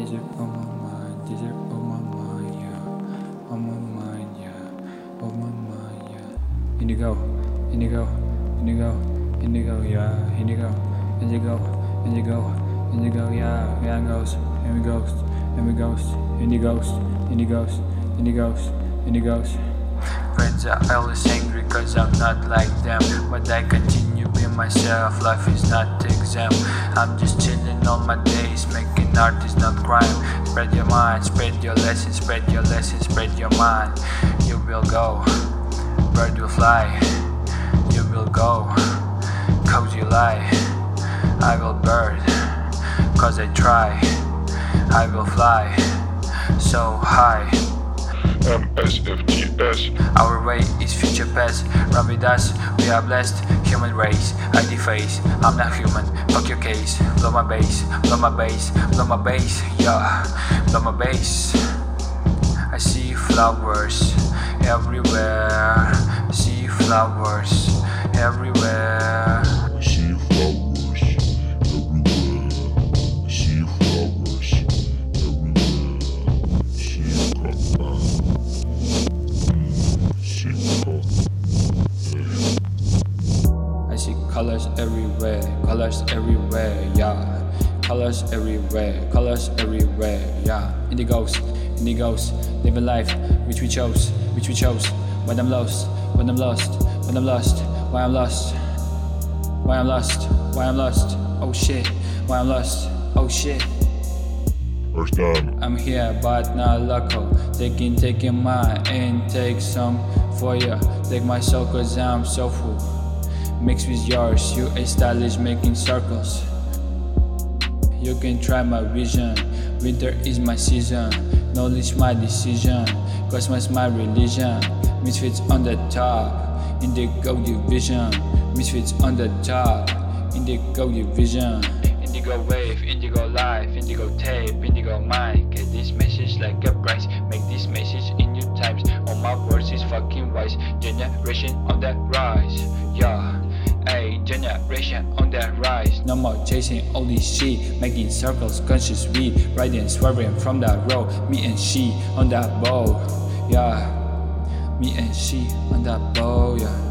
Desert on my mind, desert on my mind, yeah. On my mind, yeah. On my mind, yeah. Indigo, indigo, indigo, indigo, yeah. Indigo, indigo, indigo, indigo, yeah. Yeah, it goes, and we goes, and we goes, indigos, indigos, indigos, indigos. Friends are always angry cause I'm not like them, but I continue being myself, life is not exam. I'm just chilling on my days, making art is not crime. Spread your mind, spread your lessons, spread your lessons, spread your mind. You will go, bird will fly. You will go, cozy lie. I will bird, cause I try. I will fly, so high. MSFTS. Our way is future past. Run with us, we are blessed. Human race, ID face. I'm not human, fuck your case. Blow my bass, blow my bass, blow my bass, yeah. Blow my bass. I see flowers everywhere. See flowers everywhere. I see flowers everywhere. I see flowers everywhere. See I see colors everywhere, colors everywhere, yeah. Colors everywhere, colors everywhere, yeah. Indigos, indigos, living life, which we chose, which we chose. When I'm lost, when I'm lost, when I'm lost, why I'm lost, why I'm lost, why I'm lost, oh shit, why I'm lost, oh shit. First time. I'm here but not local, taking my intake, some for ya. Take my soul cause I'm so full. Mix with yours, you a stylish making circles. You can try my vision, winter is my season. Knowledge my decision, cosmos my religion. Misfits on the top, indigo division. Misfits on the top, indigo division. Indigo wave, indigo life, indigo tape, indigo mind. Get this message like a price, make this message in new times. All my words is fucking wise, generation on the rise, yeah. Ay, generation on the rise. No more chasing all this shit, making circles, conscious we riding, swerving from the road. Me and she on that boat, yeah. Me and she on that boat, yeah.